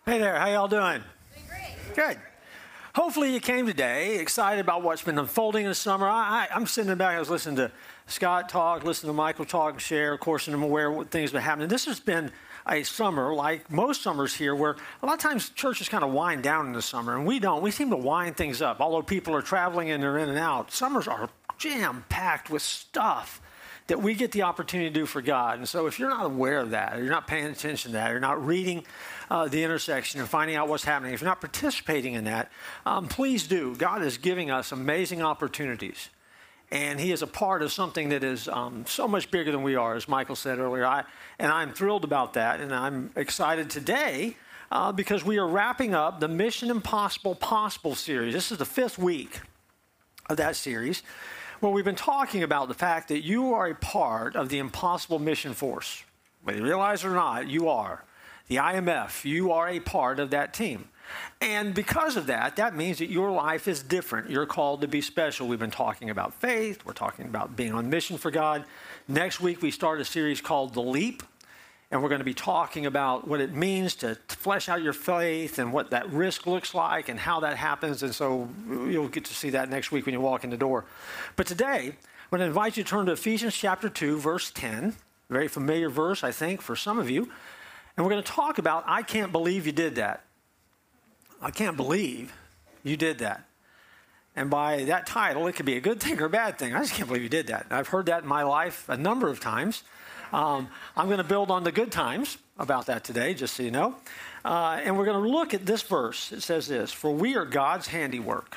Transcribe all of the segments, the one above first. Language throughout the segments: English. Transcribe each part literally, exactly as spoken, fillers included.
Hey there, how y'all doing? Doing great. Good. Hopefully you came today excited about what's been unfolding in the summer. I, I, I'm sitting in the back, I was listening to Scott talk, listening to Michael talk and share. Of course, and I'm aware of what things have been happening. This has been a summer, like most summers here, where a lot of times churches kind of wind down in the summer, and we don't. We seem to wind things up. Although people are traveling and they're in and out, summers are jam-packed with stuff that we get the opportunity to do for God. And so if you're not aware of that, or you're not paying attention to that, or you're not reading uh, the intersection and finding out what's happening, if you're not participating in that, um, please do. God is giving us amazing opportunities. And he is a part of something that is um, so much bigger than we are, as Michael said earlier. I, and I'm thrilled about that. And I'm excited today uh, because we are wrapping up the Mission Impossible Possible series. This is the fifth week of that series, where we've been talking about the fact that you are a part of the Impossible Mission Force. Whether you realize it or not, you are. The I M F, you are a part of that team. And because of that, that means that your life is different. You're called to be special. We've been talking about faith. We're talking about being on mission for God. Next week, we start a series called The Leap. And we're going to be talking about what it means to flesh out your faith and what that risk looks like and how that happens. And so you'll get to see that next week when you walk in the door. But today, I'm going to invite you to turn to Ephesians chapter two, verse ten. Very familiar verse, I think, for some of you. And we're going to talk about, I can't believe you did that. I can't believe you did that. And by that title, it could be a good thing or a bad thing. I just can't believe you did that. And I've heard that in my life a number of times. Um, I'm going to build on the good times about that today, just so you know. Uh, and we're going to look at this verse. It says this: "For we are God's handiwork,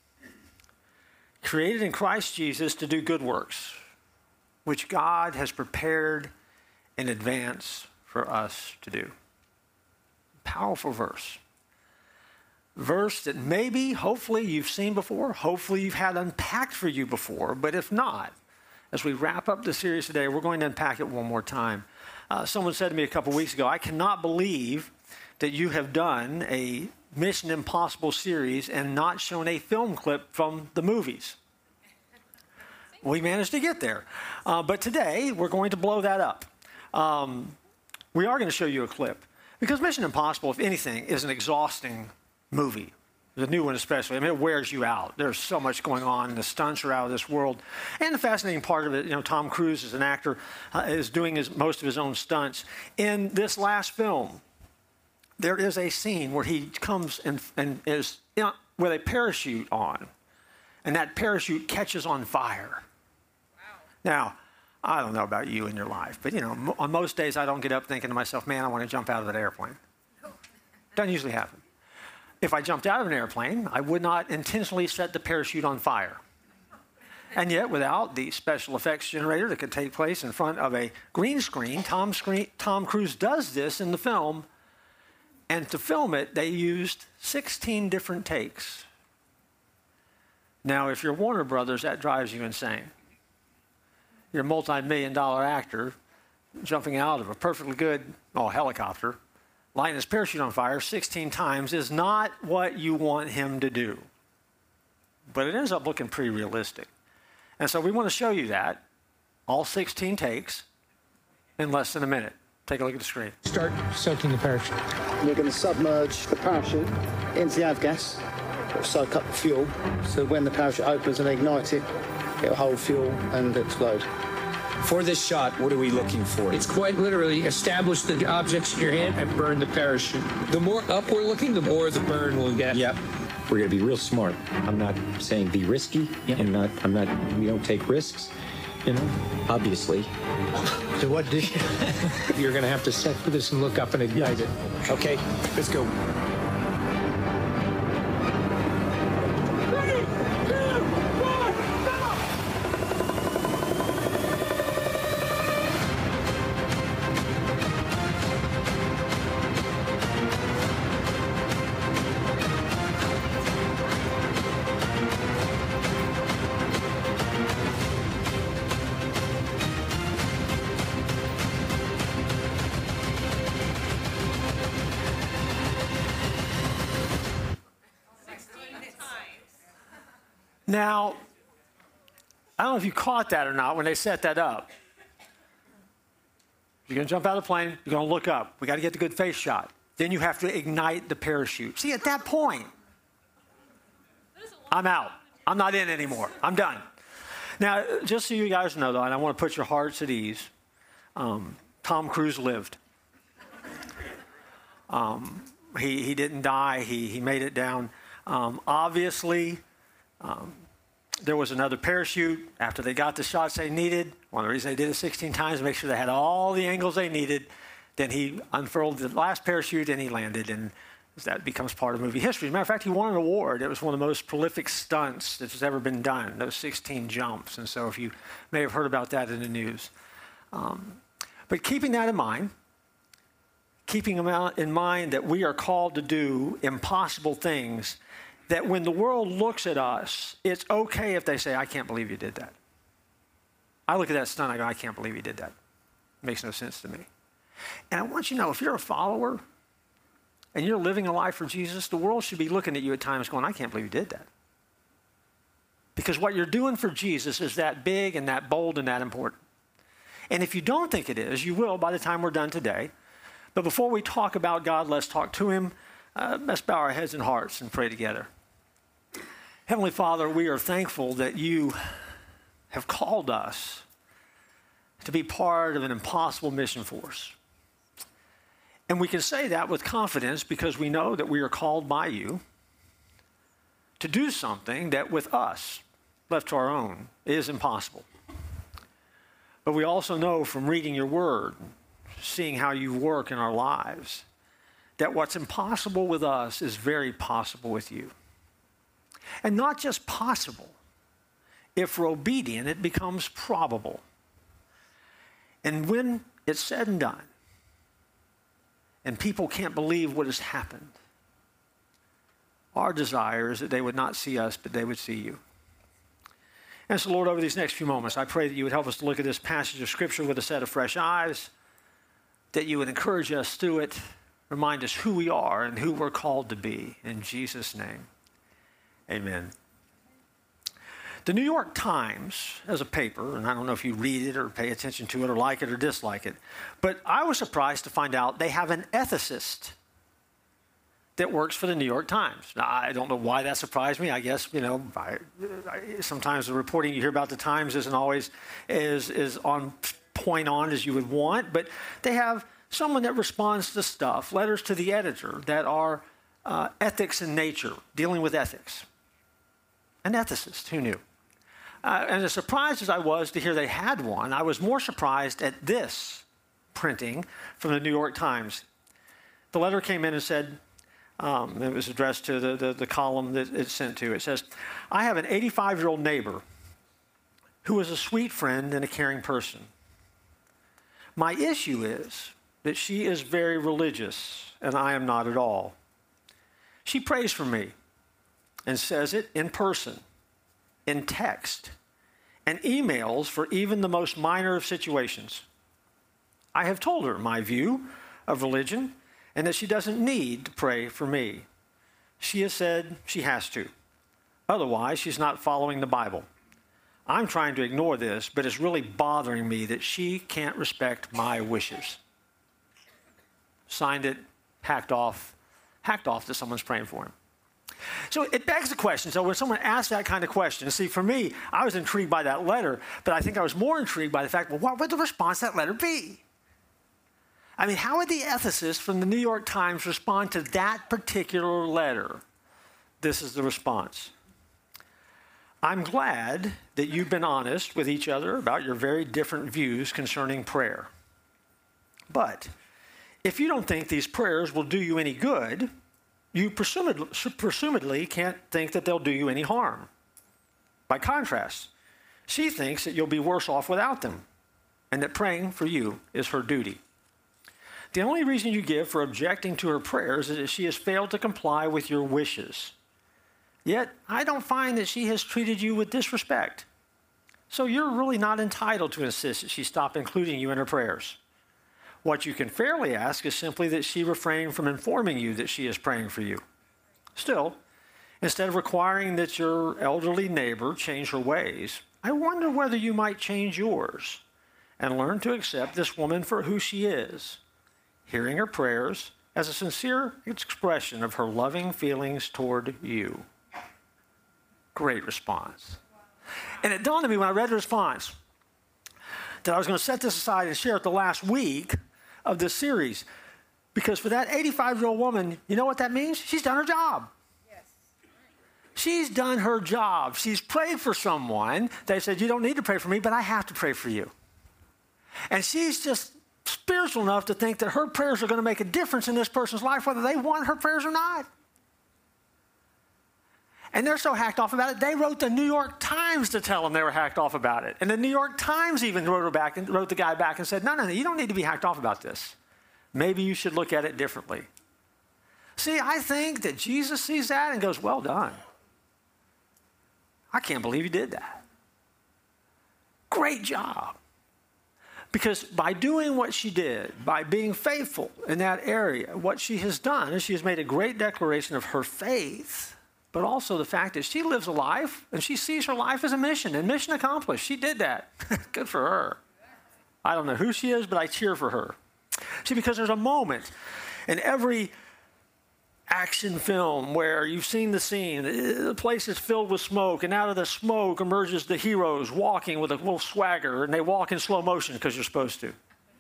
created in Christ Jesus to do good works, which God has prepared in advance for us to do." Powerful verse. Verse that maybe, hopefully, you've seen before. Hopefully, you've had unpacked for you before. But if not, as we wrap up the series today, we're going to unpack it one more time. Uh, someone said to me a couple weeks ago, "I cannot believe that you have done a Mission Impossible series and not shown a film clip from the movies." We managed to get there. Uh, but today, we're going to blow that up. Um, we are going to show you a clip. Because Mission Impossible, if anything, is an exhausting movie. The new one especially. I mean, it wears you out. There's so much going on. The stunts are out of this world. And the fascinating part of it, you know, Tom Cruise as an actor uh, is doing his, most of his own stunts. In this last film, there is a scene where he comes and, and is you know, with a parachute on. And that parachute catches on fire. Wow. Now, I don't know about you in your life, but, you know, on most days I don't get up thinking to myself, man, I want to jump out of that airplane. Doesn't usually happen. If I jumped out of an airplane, I would not intentionally set the parachute on fire. And yet, without the special effects generator that could take place in front of a green screen, Tom, screen, Tom Cruise does this in the film. And to film it, they used sixteen different takes. Now, if you're Warner Brothers, that drives you insane. You're a multi-million dollar actor jumping out of a perfectly good oh, helicopter, lighting his parachute on fire sixteen times is not what you want him to do. But it ends up looking pretty realistic. And so we want to show you that, all sixteen takes, in less than a minute. Take a look at the screen. Start soaking the parachute. You're going to submerge the parachute into the avgas, it'll soak up the fuel, so when the parachute opens and ignite it, it'll hold fuel and explode. For this shot, what are we looking for? It's quite literally establish the objects in your hand and burn the parachute. The more up we're looking, the more the burn will get. Yep. We're going to be real smart. I'm not saying be risky, Yep. and not. I'm not. We don't take risks, you know. Obviously. So what do you? You're going to have to set for this and look up and ignite it. Okay, let's go. Now, I don't know if you caught that or not when they set that up. You're going to jump out of the plane. You're going to look up. We got to get the good face shot. Then you have to ignite the parachute. See, at that point, I'm out. I'm not in anymore. I'm done. Now, just so you guys know, though, and I want to put your hearts at ease, um, Tom Cruise lived. Um, he, he didn't die. He, he made it down. Um, obviously, um, there was another parachute after they got the shots they needed. One of the reasons they did it sixteen times to make sure they had all the angles they needed. Then he unfurled the last parachute and he landed, and that becomes part of movie history. As a matter of fact, he won an award. It was one of the most prolific stunts that's ever been done, those sixteen jumps. And so if you may have heard about that in the news. Um, but keeping that in mind, keeping in mind that we are called to do impossible things, that when the world looks at us, it's okay if they say, I can't believe you did that. I look at that stunt, I go, I can't believe you did that. It makes no sense to me. And I want you to know, if you're a follower and you're living a life for Jesus, the world should be looking at you at times going, I can't believe you did that. Because what you're doing for Jesus is that big and that bold and that important. And if you don't think it is, you will by the time we're done today. But before we talk about God, let's talk to him. Uh, let's bow our heads and hearts and pray together. Heavenly Father, we are thankful that you have called us to be part of an impossible mission force. And we can say that with confidence because we know that we are called by you to do something that with us, left to our own, is impossible. But we also know from reading your word, seeing how you work in our lives, that what's impossible with us is very possible with you. And not just possible. If we're obedient, it becomes probable. And when it's said and done, and people can't believe what has happened, our desire is that they would not see us, but they would see you. And so, Lord, over these next few moments, I pray that you would help us to look at this passage of Scripture with a set of fresh eyes, that you would encourage us through it, remind us who we are and who we're called to be. In Jesus' name, amen. The New York Times, as a paper, and I don't know if you read it or pay attention to it or like it or dislike it, but I was surprised to find out they have an ethicist that works for the New York Times. Now, I don't know why that surprised me. I guess, you know, I, I, sometimes the reporting you hear about the Times isn't always as, as on point on as you would want, but they have someone that responds to stuff, letters to the editor that are uh, ethics in nature, dealing with ethics. An ethicist, who knew? Uh, and as surprised as I was to hear they had one, I was more surprised at this printing from the New York Times. The letter came in and said, um, it was addressed to the, the, the column that it's sent to. It says, I have an eighty-five-year-old neighbor who is a sweet friend and a caring person. My issue is that she is very religious, and I am not at all. She prays for me and says it in person, in text, and emails for even the most minor of situations. I have told her my view of religion and that she doesn't need to pray for me. She has said she has to. Otherwise, she's not following the Bible. I'm trying to ignore this, but it's really bothering me that she can't respect my wishes. Signed it, hacked off, hacked off that someone's praying for him. So it begs the question. So when someone asks that kind of question, see, for me, I was intrigued by that letter, but I think I was more intrigued by the fact, well, what would the response to that letter be? I mean, how would the ethicist from the New York Times respond to that particular letter? This is the response. I'm glad that you've been honest with each other about your very different views concerning prayer. But if you don't think these prayers will do you any good, you presumably, presumably can't think that they'll do you any harm. By contrast, she thinks that you'll be worse off without them, and that praying for you is her duty. The only reason you give for objecting to her prayers is that she has failed to comply with your wishes. Yet, I don't find that she has treated you with disrespect. So you're really not entitled to insist that she stop including you in her prayers. What you can fairly ask is simply that she refrain from informing you that she is praying for you. Still, instead of requiring that your elderly neighbor change her ways, I wonder whether you might change yours and learn to accept this woman for who she is, hearing her prayers as a sincere expression of her loving feelings toward you. Great response. And it dawned on me when I read the response that I was going to set this aside and share it the last week of this series. Because for that eighty-five-year-old woman, you know what that means? She's done her job. Yes. She's done her job. She's prayed for someone. They said, you don't need to pray for me, but I have to pray for you. And she's just spiritual enough to think that her prayers are going to make a difference in this person's life, whether they want her prayers or not. And they're so hacked off about it, they wrote the New York Times to tell them they were hacked off about it. And the New York Times even wrote her back and wrote the guy back and said, no, no, no, you don't need to be hacked off about this. Maybe you should look at it differently. See, I think that Jesus sees that and goes, well done. I can't believe you did that. Great job. Because by doing what she did, by being faithful in that area, what she has done is she has made a great declaration of her faith, but also the fact that she lives a life and she sees her life as a mission and mission accomplished. She did that. Good for her. I don't know who she is, but I cheer for her. See, because there's a moment in every action film where you've seen the scene, the place is filled with smoke, and out of the smoke emerges the heroes walking with a little swagger, and they walk in slow motion because you're supposed to.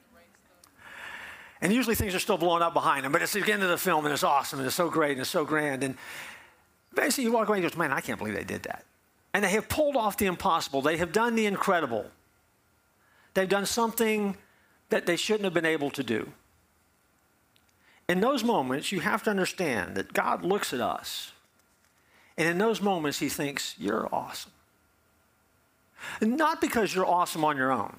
And usually things are still blowing up behind them, but it's the end of the film, and it's awesome, and it's so great, and it's so grand. And basically you walk away and you go, man, I can't believe they did that. And they have pulled off the impossible. They have done the incredible. They've done something that they shouldn't have been able to do. In those moments, you have to understand that God looks at us, and in those moments, he thinks, you're awesome. And not because you're awesome on your own,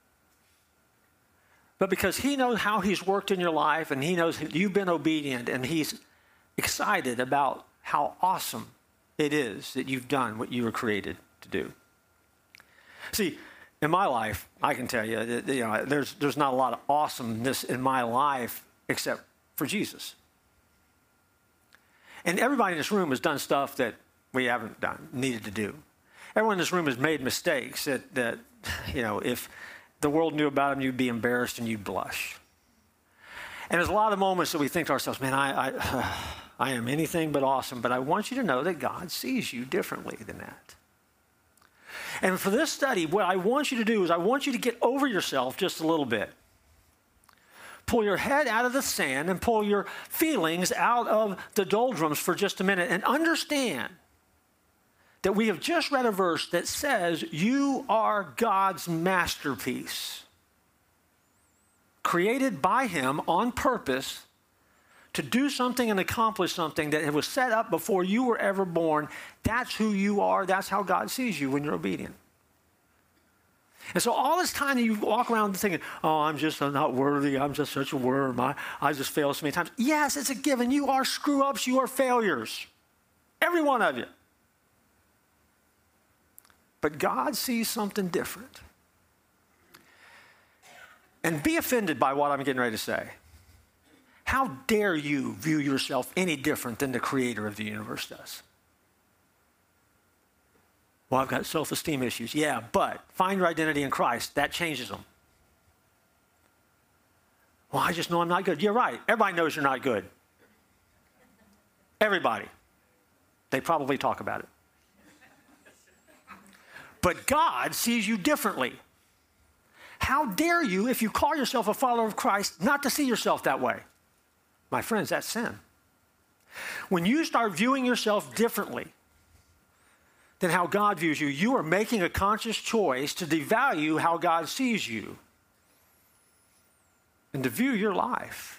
but because he knows how he's worked in your life, and he knows you've been obedient, and he's excited about how awesome it is that you've done what you were created to do. See, in my life, I can tell you that, you know, there's, there's not a lot of awesomeness in my life except for Jesus. And everybody in this room has done stuff that we haven't done, needed to do. Everyone in this room has made mistakes that, that you know, if the world knew about them, you'd be embarrassed and you'd blush. And there's a lot of moments that we think to ourselves, man, I, I, I am anything but awesome. But I want you to know that God sees you differently than that. And for this study, what I want you to do is I want you to get over yourself just a little bit. Pull your head out of the sand and pull your feelings out of the doldrums for just a minute and understand that we have just read a verse that says you are God's masterpiece, created by him on purpose to do something and accomplish something that was set up before you were ever born. That's who you are. That's how God sees you when you're obedient. And so all this time that you walk around thinking, oh, I'm just I'm not worthy. I'm just such a worm. I, I just fail so many times. Yes, it's a given. You are screw-ups. You are failures. Every one of you. But God sees something different. And be offended by what I'm getting ready to say. How dare you view yourself any different than the creator of the universe does? Well, I've got self-esteem issues. Yeah, but find your identity in Christ. That changes them. Well, I just know I'm not good. You're right. Everybody knows you're not good. Everybody. They probably talk about it. But God sees you differently. How dare you, if you call yourself a follower of Christ, not to see yourself that way? My friends, that's sin. When you start viewing yourself differently than how God views you, you are making a conscious choice to devalue how God sees you and to view your life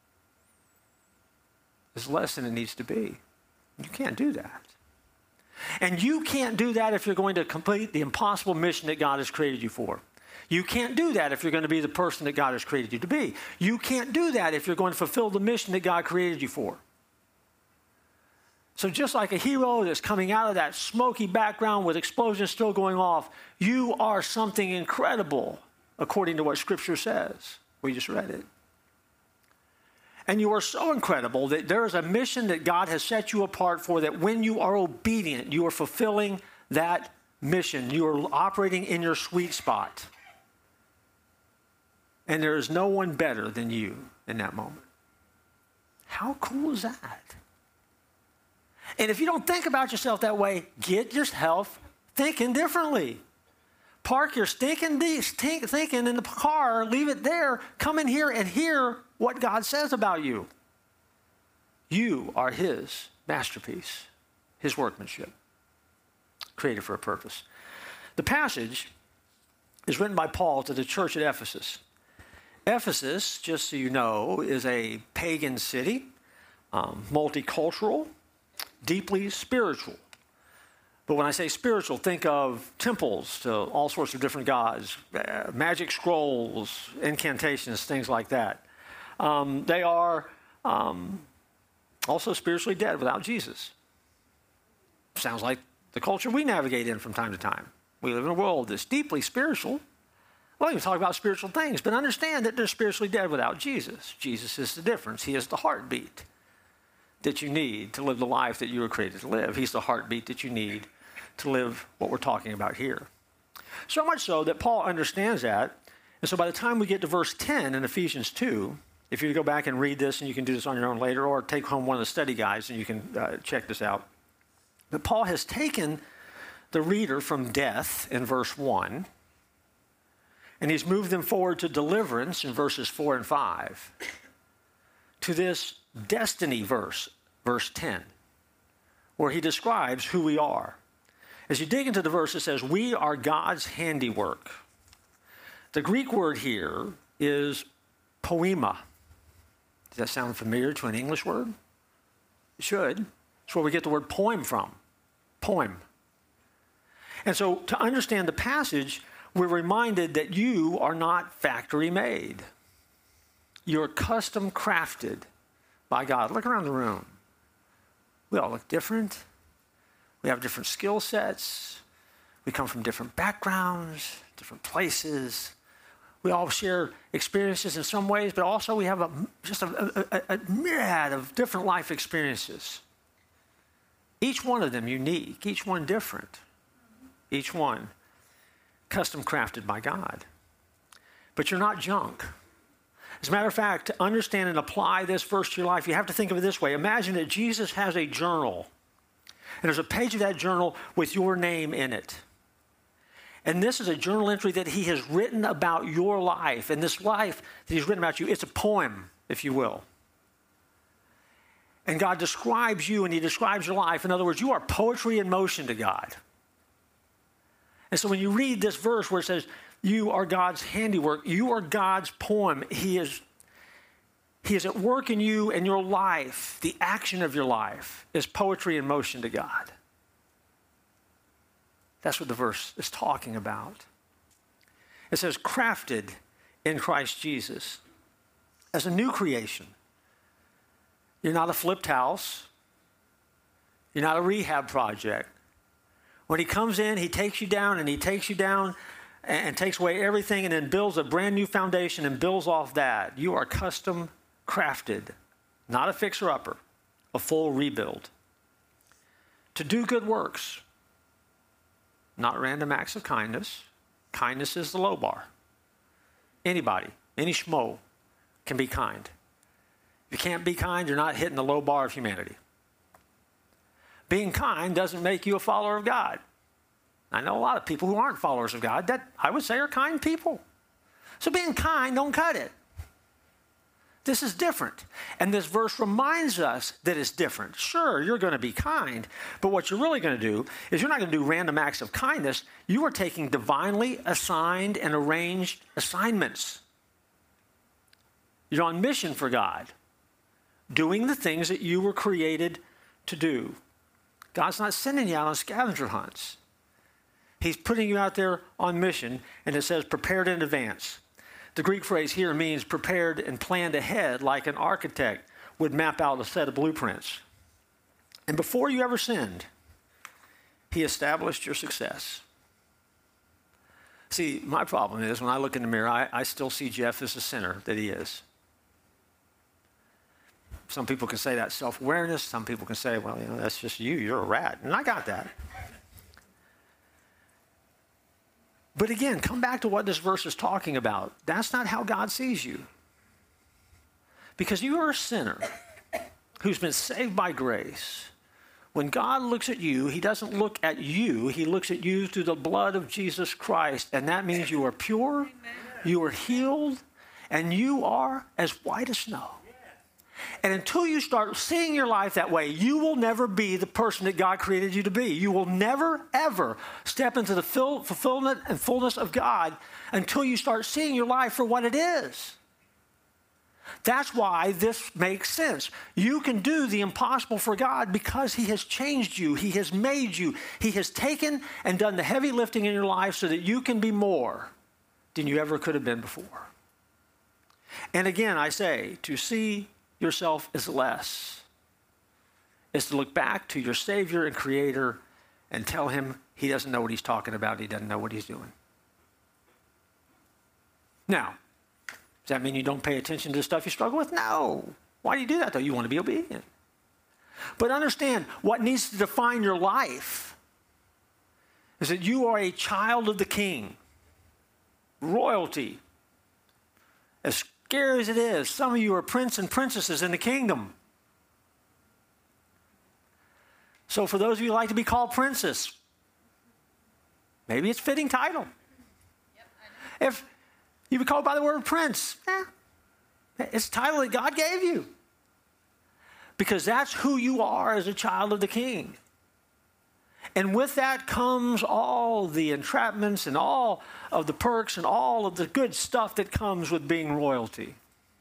as less than it needs to be. You can't do that. And you can't do that if you're going to complete the impossible mission that God has created you for. You can't do that if you're going to be the person that God has created you to be. You can't do that if you're going to fulfill the mission that God created you for. So just like a hero that's coming out of that smoky background with explosions still going off, you are something incredible, according to what Scripture says. We just read it. And you are so incredible that there is a mission that God has set you apart for, that when you are obedient, you are fulfilling that mission. You are operating in your sweet spot. And there is no one better than you in that moment. How cool is that? And if you don't think about yourself that way, get yourself thinking differently. Park your stinking de- stink thinking in the car, leave it there, come in here and hear what God says about you. You are his masterpiece, his workmanship, created for a purpose. The passage is written by Paul to the church at Ephesus. Ephesus, just so you know, is a pagan city, um, multicultural, deeply spiritual. But when I say spiritual, think of temples to all sorts of different gods, uh, magic scrolls, incantations, things like that. Um, they are um, also spiritually dead without Jesus. Sounds like the culture we navigate in from time to time. We live in a world that's deeply spiritual. Well, you talk about spiritual things, but understand that they're spiritually dead without Jesus. Jesus is the difference. He is the heartbeat that you need to live the life that you were created to live. He's the heartbeat that you need to live what we're talking about here. So much so that Paul understands that. And so by the time we get to verse ten in Ephesians two, if you go back and read this, and you can do this on your own later, or take home one of the study guides and you can uh, check this out. But Paul has taken the reader from death in verse one, and he's moved them forward to deliverance in verses four and five, to this destiny verse, verse ten, where he describes who we are. As you dig into the verse, it says, we are God's handiwork. The Greek word here is poema. Does that sound familiar to an English word? It should. It's where we get the word poem from. Poem. And so to understand the passage, we're reminded that you are not factory made. You're custom crafted by God. Look around the room. We all look different. We have different skill sets. We come from different backgrounds, different places. We all share experiences in some ways, but also we have a, just a, a, a myriad of different life experiences. Each one of them unique, each one different, each one custom crafted by God. But you're not junk. As a matter of fact, to understand and apply this verse to your life, you have to think of it this way. Imagine that Jesus has a journal, and there's a page of that journal with your name in it. And this is a journal entry that he has written about your life. And this life that he's written about you, it's a poem, if you will. And God describes you and he describes your life. In other words, you are poetry in motion to God. And so when you read this verse where it says, you are God's handiwork, you are God's poem. He is, he is at work in you, and your life, the action of your life, is poetry in motion to God. That's what the verse is talking about. It says, crafted in Christ Jesus as a new creation. You're not a flipped house. You're not a rehab project. When he comes in, he takes you down, and he takes you down and, and takes away everything, and then builds a brand new foundation and builds off that. You are custom crafted, not a fixer-upper, a full rebuild. To do good works, not random acts of kindness. Kindness is the low bar. Anybody, any schmo can be kind. If you can't be kind, you're not hitting the low bar of humanity. Being kind doesn't make you a follower of God. I know a lot of people who aren't followers of God that I would say are kind people. So being kind don't cut it. This is different. And this verse reminds us that it's different. Sure, you're going to be kind, but what you're really going to do is you're not going to do random acts of kindness. You are taking divinely assigned and arranged assignments. You're on mission for God, doing the things that you were created to do. God's not sending you out on scavenger hunts. He's putting you out there on mission, and it says prepared in advance. The Greek phrase here means prepared and planned ahead, like an architect would map out a set of blueprints. And before you ever sinned, he established your success. See, my problem is when I look in the mirror, I, I still see Jeff as the sinner that he is. Some people can say that's self-awareness. Some people can say, well, you know, that's just you. You're a rat. And I got that. But again, come back to what this verse is talking about. That's not how God sees you. Because you are a sinner. who's been saved by grace, when God looks at you, he doesn't look at you. He looks at you through the blood of Jesus Christ. And that means you are pure, Amen. You are healed, and you are as white as snow. And until you start seeing your life that way, you will never be the person that God created you to be. You will never, ever step into the fulfillment and fullness of God until you start seeing your life for what it is. That's why this makes sense. You can do the impossible for God because he has changed you. He has made you. He has taken and done the heavy lifting in your life so that you can be more than you ever could have been before. And again, I say, to see yourself as less is to look back to your Savior and Creator and tell him he doesn't know what he's talking about. He doesn't know what he's doing. Now, does that mean you don't pay attention to the stuff you struggle with? No. Why do you do that, though? You want to be obedient. But understand, what needs to define your life is that you are a child of the King. Royalty. As scary as it is, some of you are prince and princesses in the kingdom. So for those of you who like to be called princess, maybe it's a fitting title. Yep, if you be called by the word prince, eh, it's a title that God gave you. Because that's who you are as a child of the King. And with that comes all the entrapments and all of the perks and all of the good stuff that comes with being royalty.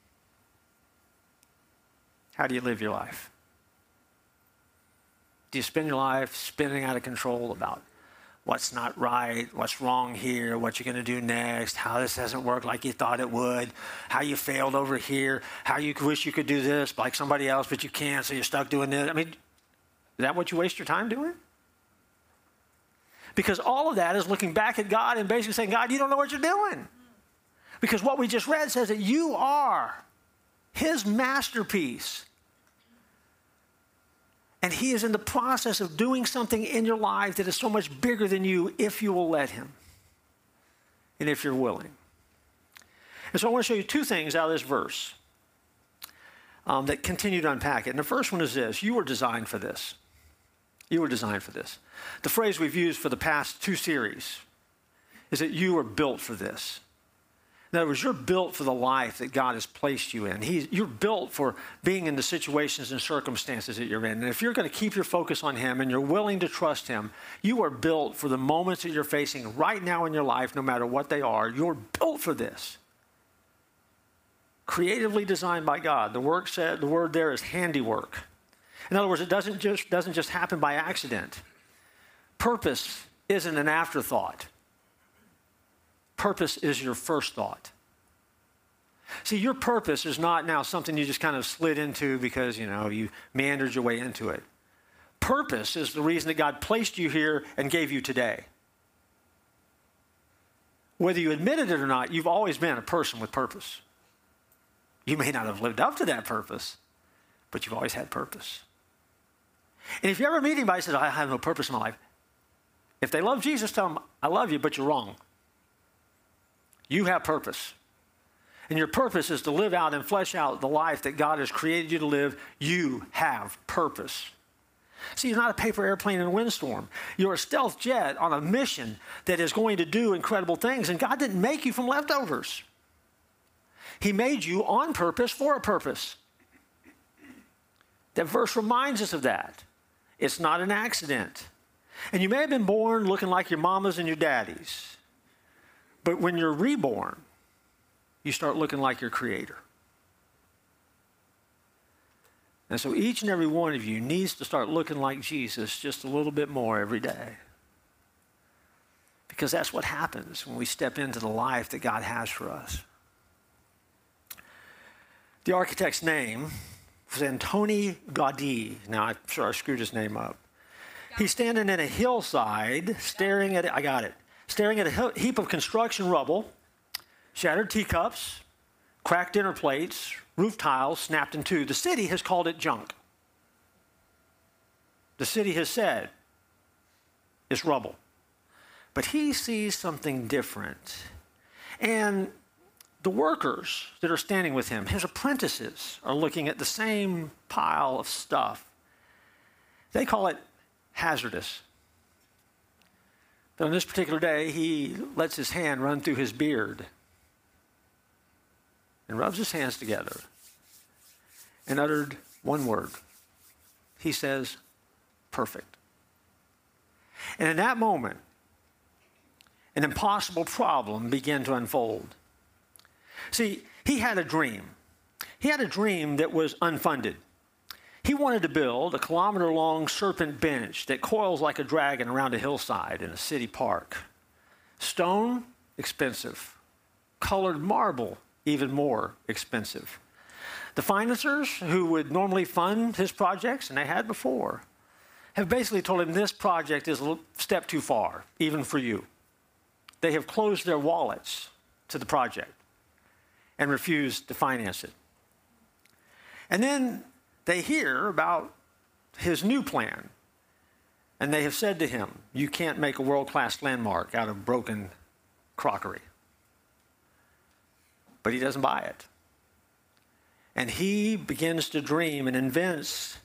How do you live your life? Do you spend your life spinning out of control about what's not right, what's wrong here, what you're going to do next, how this hasn't worked like you thought it would, how you failed over here, how you wish you could do this like somebody else, but you can't, so you're stuck doing this? I mean, is that what you waste your time doing? Because all of that is looking back at God and basically saying, God, you don't know what you're doing. Because what we just read says that you are his masterpiece. And he is in the process of doing something in your life that is so much bigger than you if you will let him. And if you're willing. And so I want to show you two things out of this verse um, that continue to unpack it. And the first one is this. You were designed for this. You were designed for this. The phrase we've used for the past two series is that you were built for this. In other words, you're built for the life that God has placed you in. He's, you're built for being in the situations and circumstances that you're in. And if you're going to keep your focus on him and you're willing to trust him, you are built for the moments that you're facing right now in your life, no matter what they are. You're built for this. Creatively designed by God. The work said, the word there is handiwork. In other words, it doesn't just, doesn't just happen by accident. Purpose isn't an afterthought. Purpose is your first thought. See, your purpose is not now something you just kind of slid into because, you know, you meandered your way into it. Purpose is the reason that God placed you here and gave you today. Whether you admitted it or not, you've always been a person with purpose. You may not have lived up to that purpose, but you've always had purpose. And if you ever meet anybody who says, I have no purpose in my life, if they love Jesus, tell them, I love you, but you're wrong. You have purpose. And your purpose is to live out and flesh out the life that God has created you to live. You have purpose. See, you're not a paper airplane in a windstorm. You're a stealth jet on a mission that is going to do incredible things. And God didn't make you from leftovers. He made you on purpose for a purpose. That verse reminds us of that. It's not an accident. And you may have been born looking like your mamas and your daddies. But when you're reborn, you start looking like your Creator. And so each and every one of you needs to start looking like Jesus just a little bit more every day. Because that's what happens when we step into the life that God has for us. The architect's name was Antoni Gaudí. Now, I'm sure I screwed his name up. He's standing in a hillside, staring at it. I got it. Staring at a heap of construction rubble, shattered teacups, cracked dinner plates, roof tiles snapped in two. The city has called it junk. The city has said it's rubble. But he sees something different. And the workers that are standing with him, his apprentices, are looking at the same pile of stuff. They call it hazardous. But on this particular day, he lets his hand run through his beard and rubs his hands together and uttered one word. He says, perfect. And in that moment, an impossible problem began to unfold. See, he had a dream. He had a dream that was unfunded. He wanted to build a kilometer-long serpent bench that coils like a dragon around a hillside in a city park. Stone, expensive. Colored marble, even more expensive. The financiers who would normally fund his projects, and they had before, have basically told him this project is a step too far, even for you. They have closed their wallets to the project and refused to finance it. And then they hear about his new plan, and they have said to him, you can't make a world-class landmark out of broken crockery. But he doesn't buy it. And he begins to dream and invents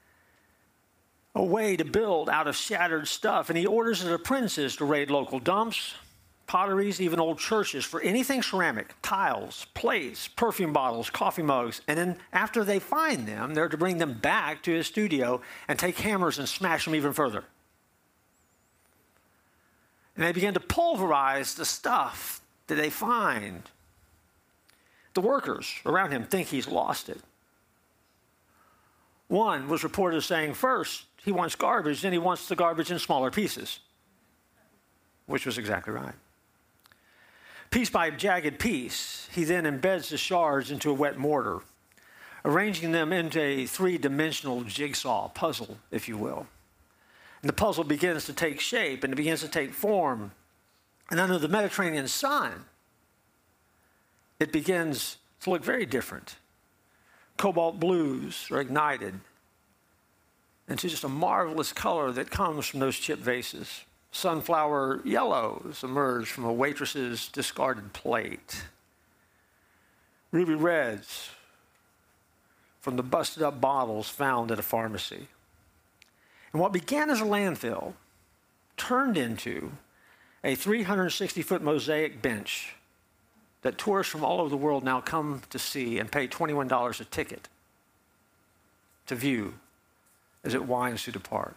a way to build out of shattered stuff. And he orders his apprentices to raid local dumps, potteries, even old churches for anything ceramic, tiles, plates, perfume bottles, coffee mugs. And then after they find them, they're to bring them back to his studio and take hammers and smash them even further. And they begin to pulverize the stuff that they find. The workers around him think he's lost it. One was reported as saying, first, he wants garbage, then he wants the garbage in smaller pieces, which was exactly right. Piece by jagged piece, he then embeds the shards into a wet mortar, arranging them into a three-dimensional jigsaw puzzle, if you will. And the puzzle begins to take shape, and it begins to take form. And under the Mediterranean sun, it begins to look very different. Cobalt blues are ignited into just a marvelous color that comes from those chip vases. Sunflower yellows emerge from a waitress's discarded plate. Ruby reds from the busted up bottles found at a pharmacy. And what began as a landfill turned into a three hundred sixty foot mosaic bench that tourists from all over the world now come to see and pay twenty-one dollars a ticket to view as it winds through the park.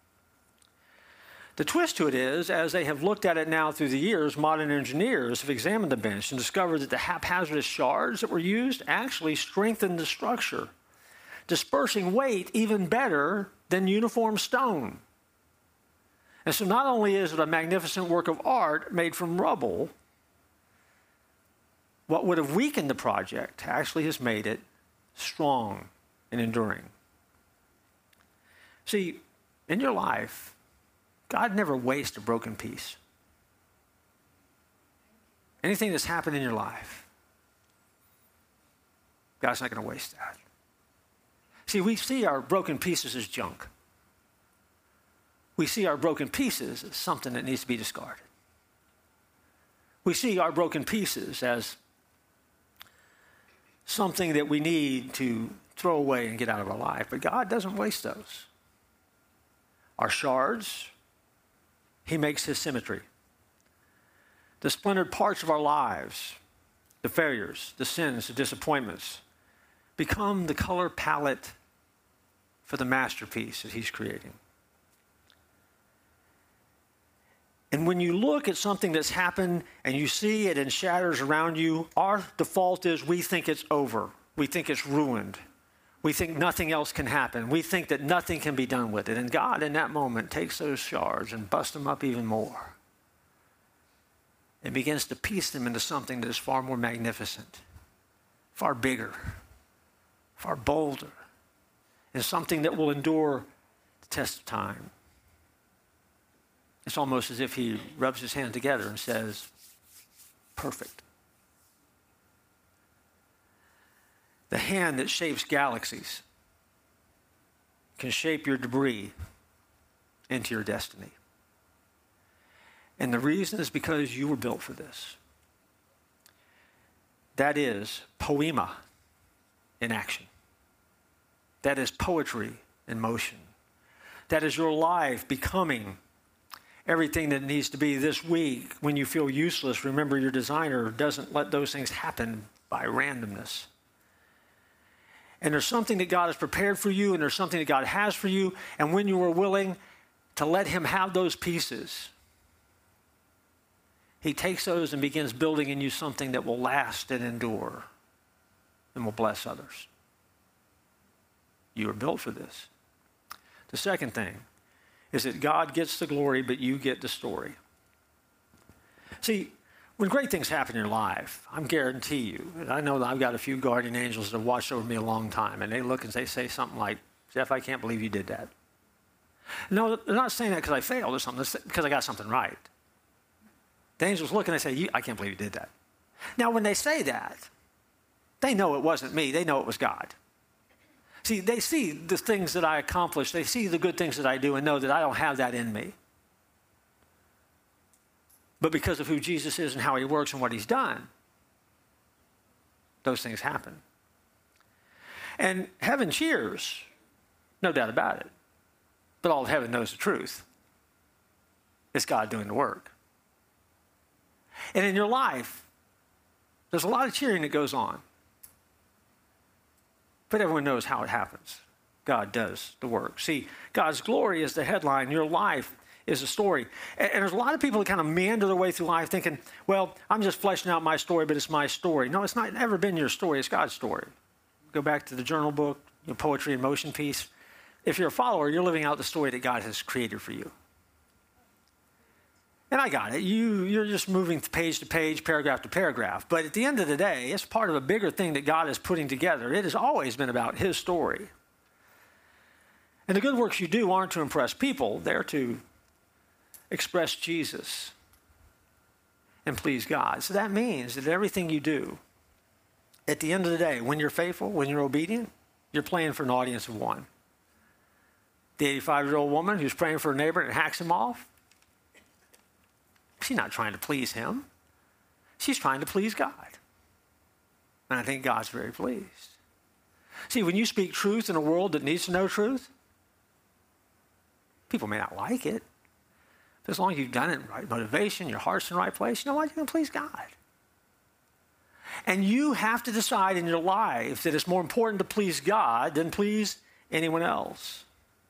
The twist to it is, as they have looked at it now through the years, modern engineers have examined the bench and discovered that the haphazardous shards that were used actually strengthened the structure, dispersing weight even better than uniform stone. And so not only is it a magnificent work of art made from rubble, what would have weakened the project actually has made it strong and enduring. See, in your life, God never wastes a broken piece. Anything that's happened in your life, God's not going to waste that. See, we see our broken pieces as junk. We see our broken pieces as something that needs to be discarded. We see our broken pieces as something that we need to throw away and get out of our life. But God doesn't waste those. Our shards, He makes His symmetry. The splintered parts of our lives, the failures, the sins, the disappointments, become the color palette for the masterpiece that He's creating. And when you look at something that's happened and you see it in shatters around you, our default is we think it's over. We think it's ruined. We think nothing else can happen. We think that nothing can be done with it. And God, in that moment, takes those shards and busts them up even more and begins to piece them into something that is far more magnificent, far bigger, far bolder, and something that will endure the test of time. It's almost as if He rubs His hands together and says, perfect. The hand that shapes galaxies can shape your debris into your destiny. And the reason is because you were built for this. That is poema in action. That is poetry in motion. That is your life becoming everything that needs to be. This week, when you feel useless, remember your designer doesn't let those things happen by randomness. And there's something that God has prepared for you, and there's something that God has for you. And when you are willing to let him have those pieces, he takes those and begins building in you something that will last and endure and will bless others. You are built for this. The second thing is that God gets the glory, but you get the story. See, when great things happen in your life, I guarantee you, and I know that I've got a few guardian angels that have watched over me a long time, and they look and they say something like, Jeff, I can't believe you did that. No, they're not saying that because I failed or something, it's because I got something right. The angels look and they say, I can't believe you did that. Now, when they say that, they know it wasn't me. They know it was God. See, they see the things that I accomplish. They see the good things that I do and know that I don't have that in me. But because of who Jesus is and how he works and what he's done, those things happen. And heaven cheers, no doubt about it. But all of heaven knows the truth. It's God doing the work. And in your life, there's a lot of cheering that goes on. But everyone knows how it happens. God does the work. See, God's glory is the headline. Your life is a story. And, and there's a lot of people that kind of meander their way through life thinking, well, I'm just fleshing out my story, but it's my story. No, it's not ever been your story. It's God's story. Go back to the journal book, your poetry in motion piece. If you're a follower, you're living out the story that God has created for you. And I got it. You, you're just moving page to page, paragraph to paragraph. But at the end of the day, it's part of a bigger thing that God is putting together. It has always been about his story. And the good works you do aren't to impress people. They're to express Jesus and please God. So that means that everything you do, at the end of the day, when you're faithful, when you're obedient, you're playing for an audience of one. The eighty-five-year-old woman who's praying for a neighbor and hacks him off, she's not trying to please him. She's trying to please God. And I think God's very pleased. See, when you speak truth in a world that needs to know truth, people may not like it. But as long as you've done it in right motivation, your heart's in the right place, you know what? You're going to please God. And you have to decide in your life that it's more important to please God than please anyone else.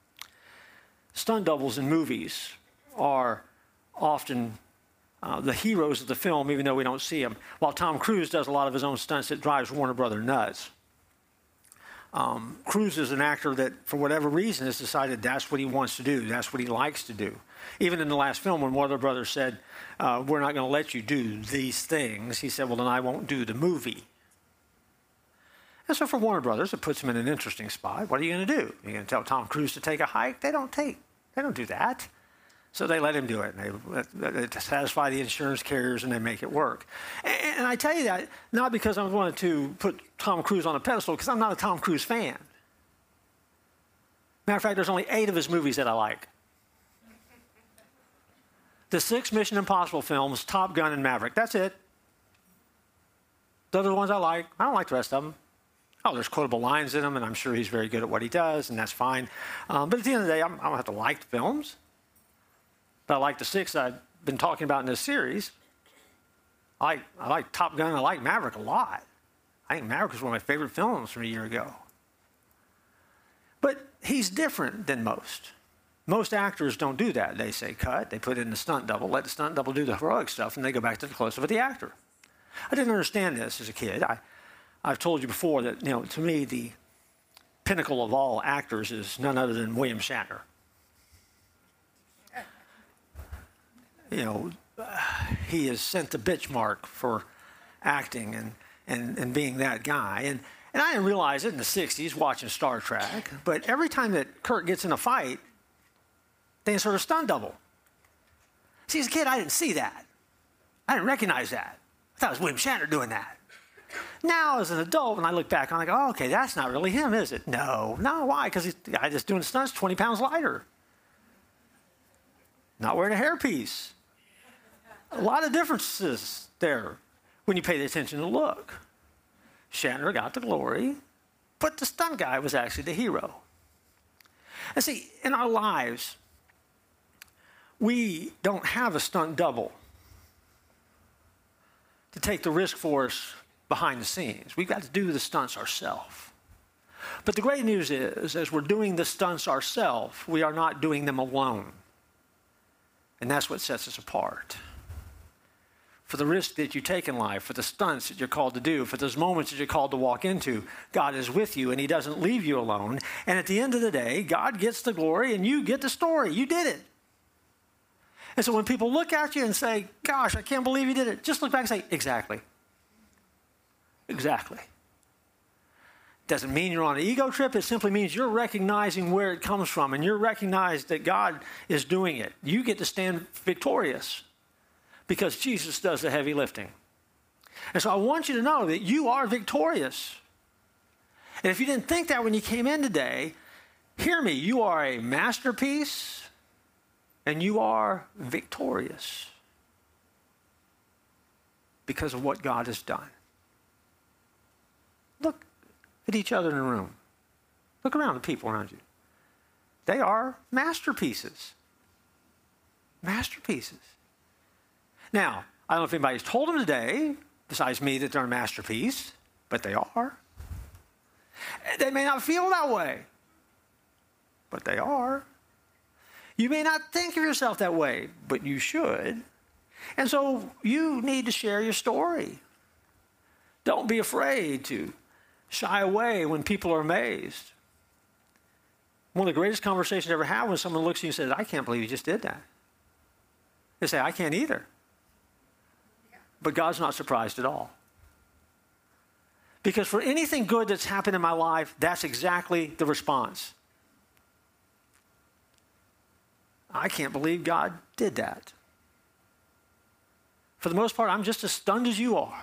Stunt doubles in movies are often Uh, the heroes of the film, even though we don't see them. While Tom Cruise does a lot of his own stunts, that drives Warner Brothers nuts. Um, Cruise is an actor that, for whatever reason, has decided that's what he wants to do. That's what he likes to do. Even in the last film, when Warner Brothers said, uh, we're not going to let you do these things, he said, well, then I won't do the movie. And so for Warner Brothers, it puts him in an interesting spot. What are you going to do? Are you going to tell Tom Cruise to take a hike? They don't take, they don't do that. So they let him do it, and they, they satisfy the insurance carriers, and they make it work. And, and I tell you that not because I wanted to put Tom Cruise on a pedestal, because I'm not a Tom Cruise fan. Matter of fact, there's only eight of his movies that I like. The six Mission Impossible films, Top Gun and Maverick. That's it. Those are the ones I like. I don't like the rest of them. Oh, there's quotable lines in them, and I'm sure he's very good at what he does, and that's fine. Um, but at the end of the day, I'm, I don't have to like the films. But I like the six I've been talking about in this series. I like, I like Top Gun. I like Maverick a lot. I think Maverick was one of my favorite films from a year ago. But he's different than most. Most actors don't do that. They say cut. They put in the stunt double. Let the stunt double do the heroic stuff, and they go back to the close-up of the actor. I didn't understand this as a kid. I, I've told you before that, you know, to me, the pinnacle of all actors is none other than William Shatner. You know, uh, he has sent the bitch mark for acting and, and, and being that guy. And, and I didn't realize it in the sixties watching Star Trek, but every time that Kirk gets in a fight, they insert a stunt double. See, as a kid, I didn't see that. I didn't recognize that. I thought it was William Shatner doing that. Now, as an adult, when I look back, I'm like, oh, okay, that's not really him, is it? No. No, why? Because the guy that's doing stunts twenty pounds lighter. Not wearing a hairpiece. A lot of differences there when you pay attention to look. Shatner got the glory, but the stunt guy was actually the hero. And see, in our lives, we don't have a stunt double to take the risk for us behind the scenes. We've got to do the stunts ourselves. But the great news is, as we're doing the stunts ourselves, we are not doing them alone. And that's what sets us apart. For the risk that you take in life, for the stunts that you're called to do, for those moments that you're called to walk into, God is with you and he doesn't leave you alone. And at the end of the day, God gets the glory and you get the story. You did it. And so when people look at you and say, gosh, I can't believe you did it, just look back and say, exactly. Exactly. Doesn't mean you're on an ego trip. It simply means you're recognizing where it comes from and you're recognizing that God is doing it. You get to stand victorious because Jesus does the heavy lifting. And so I want you to know that you are victorious. And if you didn't think that when you came in today, hear me. You are a masterpiece and you are victorious because of what God has done. Look at each other in the room. Look around the people around you. They are masterpieces. Masterpieces. Now, I don't know if anybody's told them today, besides me, that they're a masterpiece, but they are. They may not feel that way, but they are. You may not think of yourself that way, but you should. And so you need to share your story. Don't be afraid to shy away when people are amazed. One of the greatest conversations I ever had when someone looks at you and says, I can't believe you just did that. They say, I can't either. But God's not surprised at all. Because for anything good that's happened in my life, that's exactly the response. I can't believe God did that. For the most part, I'm just as stunned as you are.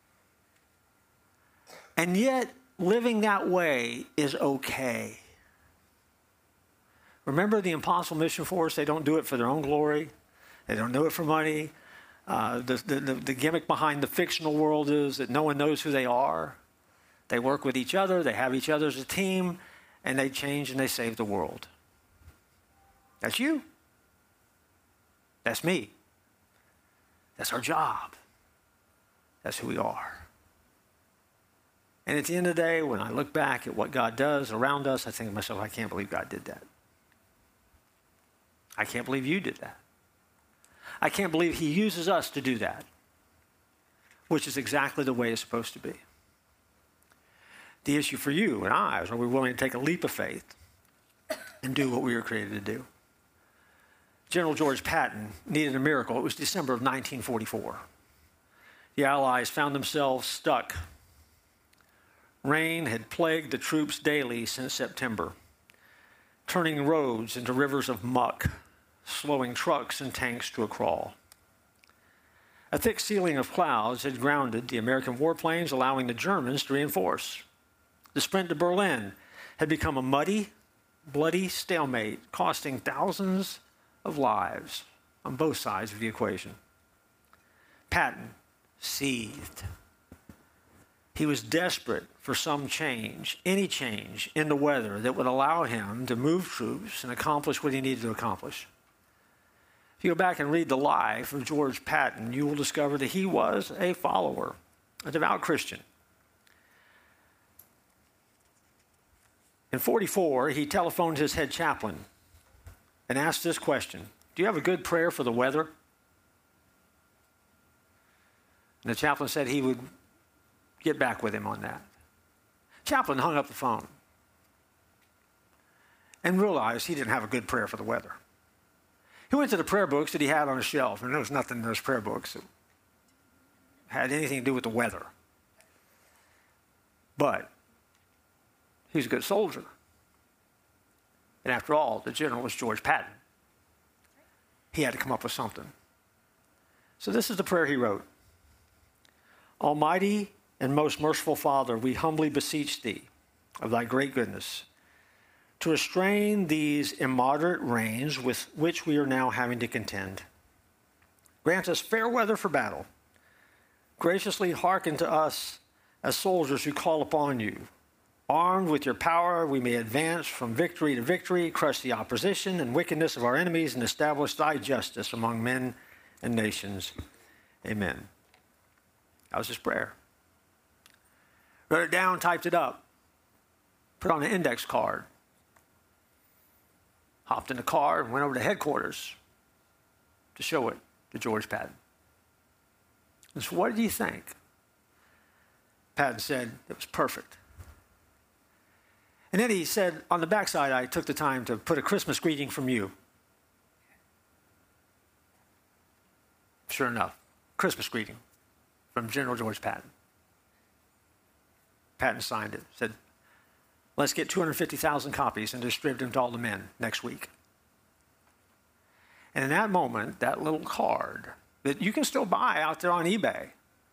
And yet, living that way is okay. Remember the Impossible Mission Force? They don't do it for their own glory. They don't do it for money. Uh, the, the, the, the gimmick behind the fictional world is that no one knows who they are. They work with each other. They have each other as a team. And they change and they save the world. That's you. That's me. That's our job. That's who we are. And at the end of the day, when I look back at what God does around us, I think to myself, I can't believe God did that. I can't believe you did that. I can't believe he uses us to do that, which is exactly the way it's supposed to be. The issue for you and I is, are we willing to take a leap of faith and do what we were created to do? General George Patton needed a miracle. It was December of nineteen forty-four. The Allies found themselves stuck. Rain had plagued the troops daily since September, turning roads into rivers of muck, slowing trucks and tanks to a crawl. A thick ceiling of clouds had grounded the American warplanes, allowing the Germans to reinforce. The sprint to Berlin had become a muddy, bloody stalemate, costing thousands of lives on both sides of the equation. Patton seethed. He was desperate for some change, any change in the weather that would allow him to move troops and accomplish what he needed to accomplish. If you go back and read the life of George Patton, you will discover that he was a follower, a devout Christian. In forty-four, he telephoned his head chaplain and asked this question: do you have a good prayer for the weather? And the chaplain said he would get back with him on that. Chaplain hung up the phone and realized he didn't have a good prayer for the weather. He went to the prayer books that he had on a shelf, and there was nothing in those prayer books that had anything to do with the weather. But he was a good soldier. And after all, the general was George Patton. He had to come up with something. So this is the prayer he wrote. Almighty and most merciful Father, we humbly beseech thee of thy great goodness to restrain these immoderate rains with which we are now having to contend. Grant us fair weather for battle. Graciously hearken to us as soldiers who call upon you. Armed with your power, we may advance from victory to victory, crush the opposition and wickedness of our enemies, and establish thy justice among men and nations. Amen. That was his prayer. Wrote it down, typed it up, put it on an index card, hopped in the car and went over to headquarters to show it to George Patton. And so what did you think? Patton said it was perfect. And then he said, on the backside, I took the time to put a Christmas greeting from you. Sure enough, Christmas greeting from General George Patton. Patton signed it, said, let's get two hundred fifty thousand copies and distribute them to all the men next week. And in that moment, that little card that you can still buy out there on eBay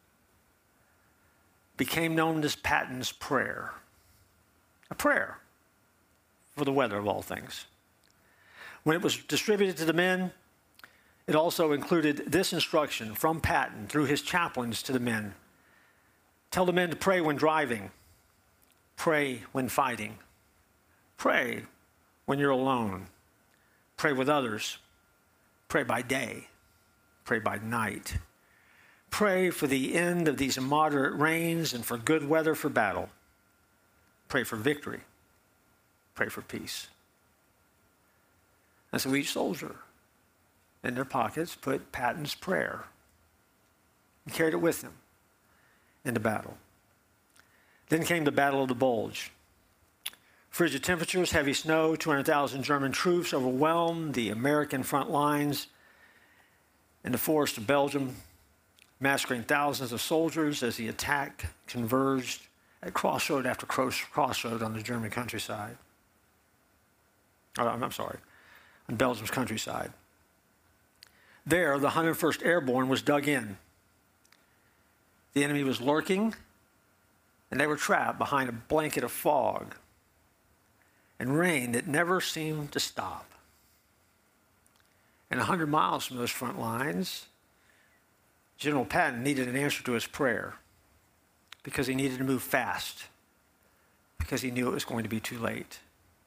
became known as Patton's prayer. A prayer for the weather of all things. When it was distributed to the men, it also included this instruction from Patton through his chaplains to the men. Tell the men to pray when driving. Pray when fighting. Pray when you're alone. Pray with others. Pray by day. Pray by night. Pray for the end of these immoderate rains and for good weather for battle. Pray for victory. Pray for peace. And so each soldier in their pockets put Patton's prayer and carried it with them into battle. Then came the Battle of the Bulge. Frigid temperatures, heavy snow, two hundred thousand German troops overwhelmed the American front lines in the forest of Belgium, massacring thousands of soldiers as the attack converged at crossroad after crossroad on the German countryside. Oh, I'm sorry, on Belgium's countryside. There, the one hundred first Airborne was dug in. The enemy was lurking, and they were trapped behind a blanket of fog and rain that never seemed to stop. And one hundred miles from those front lines, General Patton needed an answer to his prayer because he needed to move fast, because he knew it was going to be too late.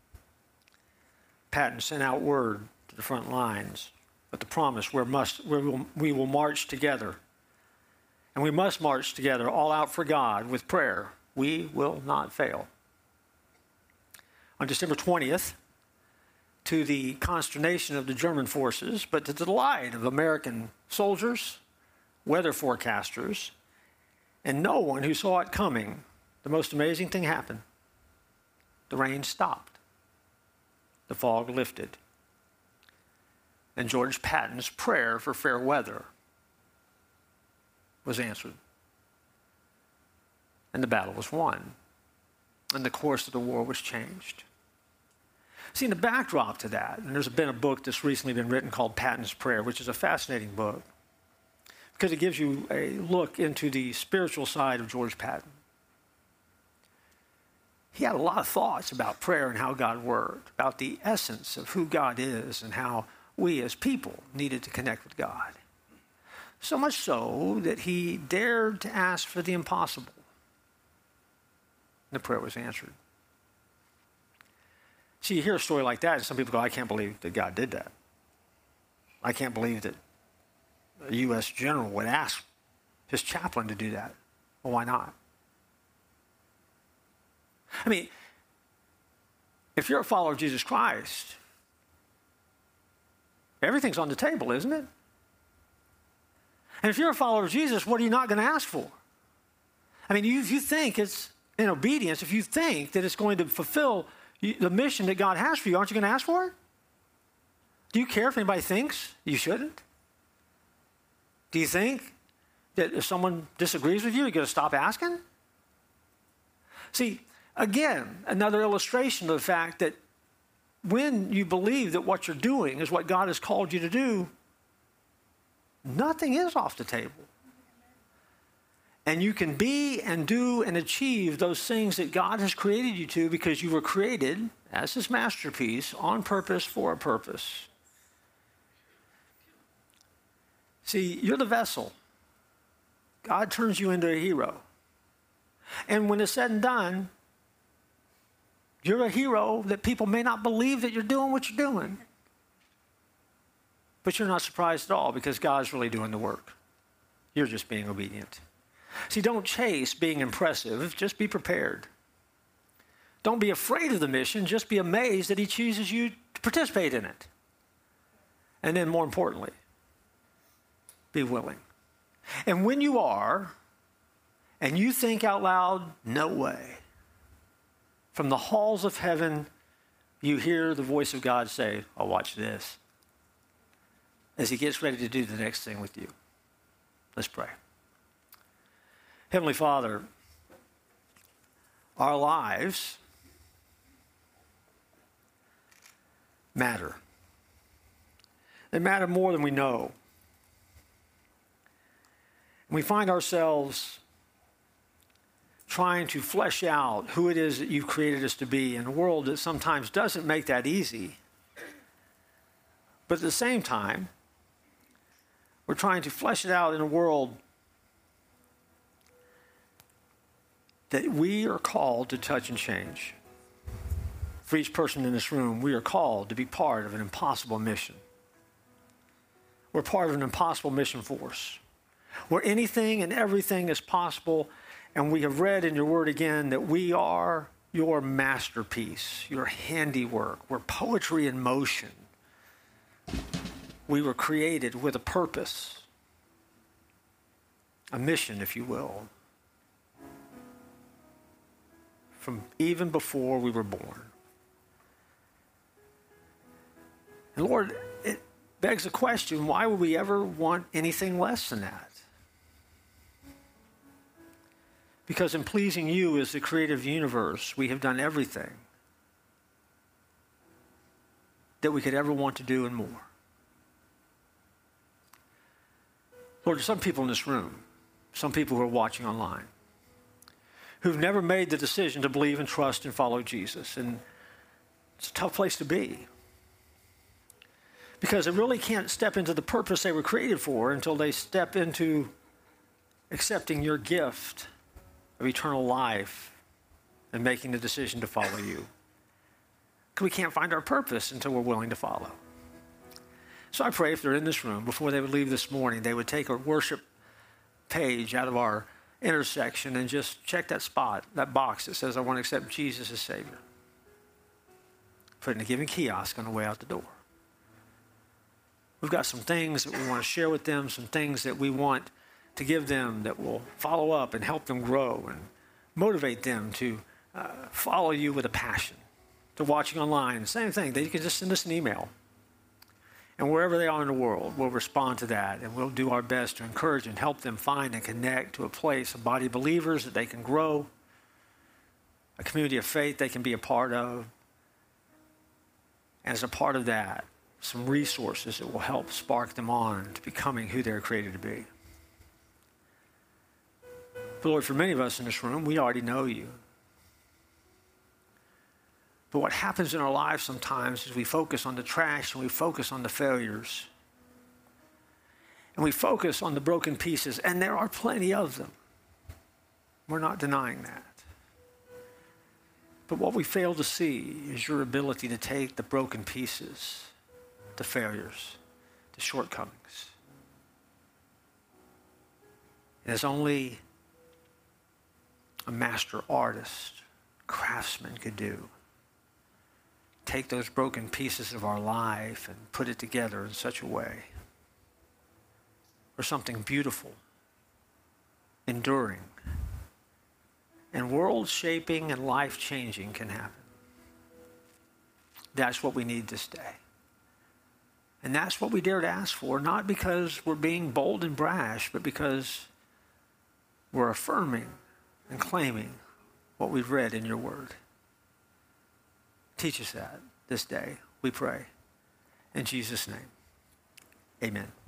Patton sent out word to the front lines with the promise we must, we will, we will march together. And we must march together, all out for God, with prayer. We will not fail. On December twentieth, to the consternation of the German forces, but to the delight of American soldiers, weather forecasters, and no one who saw it coming, the most amazing thing happened. The rain stopped. The fog lifted. And George Patton's prayer for fair weather was answered. And the battle was won. And the course of the war was changed. See, in the backdrop to that, and there's been a book that's recently been written called Patton's Prayer, which is a fascinating book because it gives you a look into the spiritual side of George Patton. He had a lot of thoughts about prayer and how God worked, about the essence of who God is and how we as people needed to connect with God. So much so that he dared to ask for the impossible. The prayer was answered. See, you hear a story like that, and some people go, I can't believe that God did that. I can't believe that a U S general would ask his chaplain to do that. Well, why not? I mean, if you're a follower of Jesus Christ, everything's on the table, isn't it? And if you're a follower of Jesus, what are you not going to ask for? I mean, you, if you think it's in obedience, if you think that it's going to fulfill the mission that God has for you, aren't you going to ask for it? Do you care if anybody thinks you shouldn't? Do you think that if someone disagrees with you, you're going to stop asking? See, again, another illustration of the fact that when you believe that what you're doing is what God has called you to do, nothing is off the table. And you can be and do and achieve those things that God has created you to because you were created as his masterpiece on purpose for a purpose. See, you're the vessel. God turns you into a hero. And when it's said and done, you're a hero that people may not believe that you're doing what you're doing. But you're not surprised at all because God's really doing the work. You're just being obedient. See, don't chase being impressive. Just be prepared. Don't be afraid of the mission. Just be amazed that he chooses you to participate in it. And then more importantly, be willing. And when you are, and you think out loud, no way, from the halls of heaven, you hear the voice of God say, oh, watch this, as he gets ready to do the next thing with you. Let's pray. Heavenly Father, our lives matter. They matter more than we know. We find ourselves trying to flesh out who it is that you've created us to be in a world that sometimes doesn't make that easy. But at the same time, we're trying to flesh it out in a world that we are called to touch and change. For each person in this room, we are called to be part of an impossible mission. We're part of an impossible mission force, where anything and everything is possible. And we have read in your word again that we are your masterpiece, your handiwork. We're poetry in motion. We were created with a purpose, a mission, if you will, from even before we were born. And Lord, it begs the question, why would we ever want anything less than that? Because in pleasing you as the creative universe, we have done everything that we could ever want to do and more. Lord, some people in this room, some people who are watching online, who've never made the decision to believe and trust and follow Jesus. And it's a tough place to be. Because they really can't step into the purpose they were created for until they step into accepting your gift of eternal life and making the decision to follow you. Because we can't find our purpose until we're willing to follow. So I pray if they're in this room, before they would leave this morning, they would take a worship page out of our intersection and just check that spot, that box that says, I want to accept Jesus as Savior. Put it in a giving kiosk on the way out the door. We've got some things that we want to share with them, some things that we want to give them that will follow up and help them grow and motivate them to uh, follow you with a passion. They're watching online, same thing. They can just send us an email. And wherever they are in the world, we'll respond to that, and we'll do our best to encourage and help them find and connect to a place, a body of believers that they can grow, a community of faith they can be a part of. And as a part of that, some resources that will help spark them on to becoming who they're created to be. But Lord, for many of us in this room, we already know you. But what happens in our lives sometimes is we focus on the trash and we focus on the failures. And we focus on the broken pieces, and there are plenty of them. We're not denying that. But what we fail to see is your ability to take the broken pieces, the failures, the shortcomings. And as only a master artist, craftsman could do. Take those broken pieces of our life and put it together in such a way where something beautiful, enduring, and world-shaping and life-changing can happen. That's what we need this day. And that's what we dare to ask for, not because we're being bold and brash, but because we're affirming and claiming what we've read in your word. Teach us that this day, we pray. In Jesus' name, amen.